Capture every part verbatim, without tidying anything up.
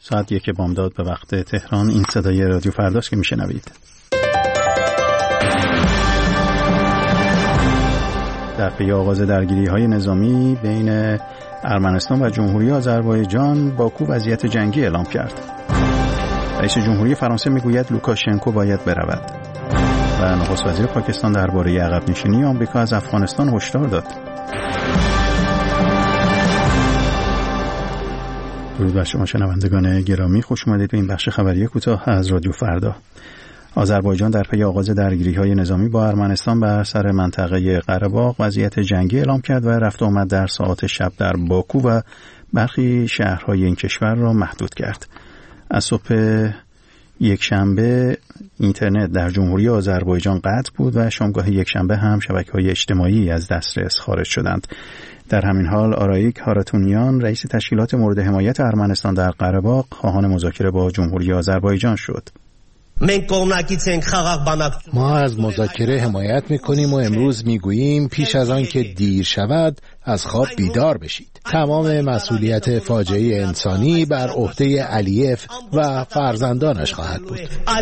ساعت یک بامداد به وقت تهران. این صدای رادیو فرداست که میشنوید. در پی آغاز درگیری‌های نظامی بین ارمنستان و جمهوری آذربایجان، باکو وضعیت جنگی اعلام کرد. رئیس جمهوری فرانسه میگوید لوکاشنکو باید برود. و نخست وزیر پاکستان درباره عقب نشینی آمریکا از افغانستان هشدار داد. درود بر شما شنوندگان گرامی، خوش اومدید به این بخش خبری کوتاه از رادیو فردا. آذربایجان در پی آغاز درگیری‌های نظامی با ارمنستان بر سر منطقه قره باغ وضعیت جنگی اعلام کرد و رفت و آمد در ساعات شب در باکو و برخی شهرهای این کشور را محدود کرد. از صبح یک شنبه اینترنت در جمهوری آذربایجان قطع بود و شامگاه یک شنبه هم شبکه‌های اجتماعی از دسترس خارج شدند. در همین حال آرایک هاراتونیان، رئیس تشکیلات مورد حمایت ارمنستان در قره باغ، خواهان مذاکره با جمهوری آذربایجان شد. ما از مذاکره حمایت میکنیم و امروز میگوییم پیش از آن که دیر شود از خواب بیدار بشید. تمام مسئولیت فاجعه انسانی بر عهده علیف و فرزندانش خواهد بود.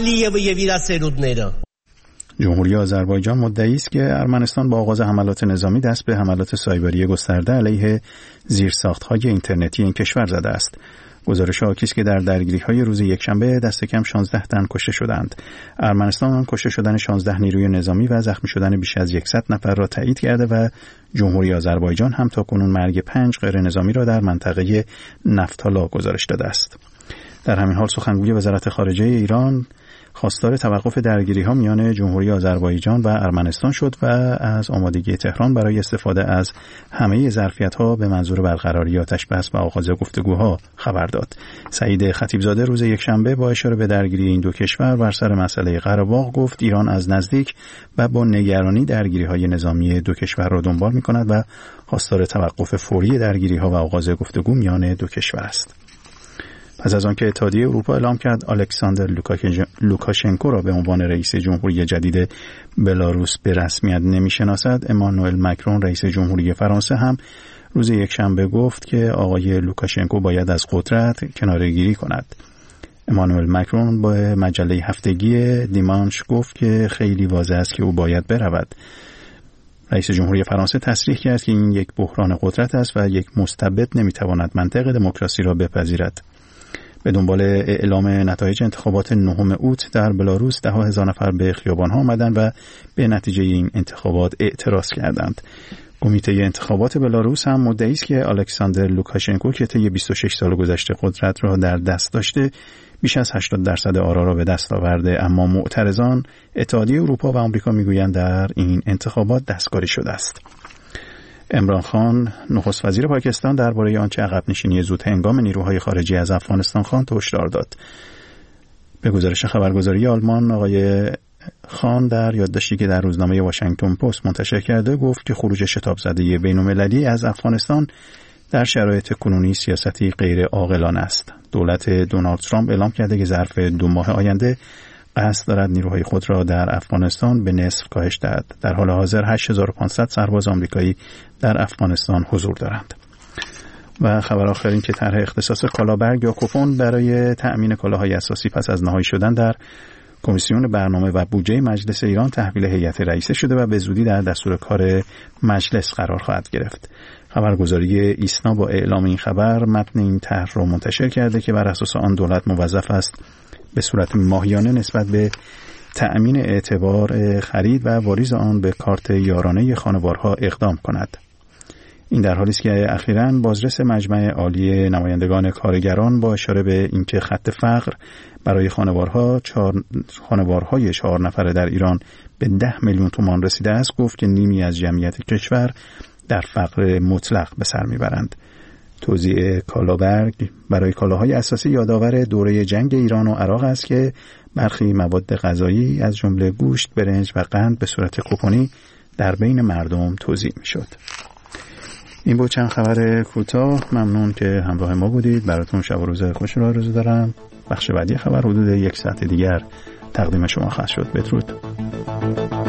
جمهوری آذربایجان مدعی است که ارمنستان با آغاز حملات نظامی دست به حملات سایبری گسترده علیه زیرساخت‌های اینترنتی این کشور زده است. گزارش حاکی است که در درگیری‌های روز یکشنبه دست کم شانزده تن کشته شدند. ارمنستان کشته شدن شانزده نیروی نظامی و زخمی شدن بیش از صد نفر را تایید کرده و جمهوری آذربایجان هم تاکنون مرگ پنج غیر نظامی را در منطقه نفتالا گزارش داده است. در همین حال سخنگوی وزارت خارجه ایران خواستار توقف درگیری‌ها میان جمهوری آذربایجان و ارمنستان شد و از آمادگی تهران برای استفاده از همه ظرفیت‌ها به منظور برقراری آتش‌بس و آغاز گفتگوها خبر داد. سعید خطیبزاده روز یکشنبه با اشاره به درگیری این دو کشور بر سر مسئله قره باغ گفت ایران از نزدیک و با نگرانی درگیری‌های نظامی دو کشور را دنبال می‌کند و خواستار توقف فوری درگیری‌ها و آغاز گفتگو میان دو کشور است. پس از آنکه اتحادیه اروپا اعلام کرد الکساندر لوکاشنکو را به عنوان رئیس جمهوری جدید بلاروس به رسمیت نمی‌شناسد، امانوئل مکرون رئیس جمهوری فرانسه هم روز یکشنبه گفت که آقای لوکاشنکو باید از قدرت کناره‌گیری کند. امانوئل مکرون با مجله هفتگی دیمانش گفت که خیلی واضح است که او باید برود. رئیس جمهوری فرانسه تصریح کرد که این یک بحران قدرت است و یک مستبد نمی‌تواند منطق دموکراسی را بپذیرد. به دنبال اعلام نتایج انتخابات نهم اوت در بلاروس ده ها هزار نفر به خیابان‌ها آمدند و به نتیجه این انتخابات اعتراض کردند. کمیته انتخابات بلاروس هم مدعی است که الکساندر لوکاشنکو که طی بیست و شش سال گذشته قدرت را در دست داشته بیش از هشتاد درصد آرا را به دست آورده، اما معترضان اتحادیه اروپا و آمریکا میگویند در این انتخابات دستکاری شده است. عمران خان، نخست وزیر پاکستان، درباره آنچه عقب نشینی زود هنگام نیروهای خارجی از افغانستان خواند هشدار داد. به گزارش خبرگزاری آلمان، آقای خان در یادداشتی که در روزنامه واشنگتن پست منتشر کرده گفت که خروج شتاب زده بین‌المللی از افغانستان در شرایط کنونی سیاستی غیر عاقلانه است. دولت دونالد ترامپ اعلام کرده که ظرف دو ماه آینده قصد دارد نیروهای خود را در افغانستان به نصف کاهش دهد. در حال حاضر هشت هزار و پانصد سرباز آمریکایی در افغانستان حضور دارند. و خبر آخر این که طرح اختصاص کالابرگ یا کوپن برای تأمین کالاهای اساسی پس از نهایی شدن در کمیسیون برنامه و بودجه مجلس ایران تحویل هیئت رئیسه شده و به زودی در دستور کار مجلس قرار خواهد گرفت. خبرگزاری ایسنا با اعلام این خبر متن این طرح را منتشر کرده که بر اساس آن دولت موظف است به صورت ماهیانه نسبت به تأمین اعتبار خرید و واریز آن به کارت یارانه خانوارها اقدام کند. این در حالی است که اخیراً بازرس مجمع عالی نمایندگان کارگران با اشاره به اینکه خط فقر برای خانوارها چهار خانوارهای چهار نفره در ایران به ده میلیون تومان رسیده است، گفت که نیمی از جمعیت کشور در فقر مطلق به سر میبرند. توزیع کالابرگ برای کالاهای اساسی یادآور دوره جنگ ایران و عراق است که برخی مواد غذایی از جمله گوشت، برنج و قند به صورت کوپنی در بین مردم توزیع میشد. این بود چند خبر کوتاه. ممنون که همراه ما بودید. براتون شب و روز خوش رو آرزو دارم. بخش بعدی خبر حدود یک ساعت دیگر تقدیم شما خواهد شد. بدرود.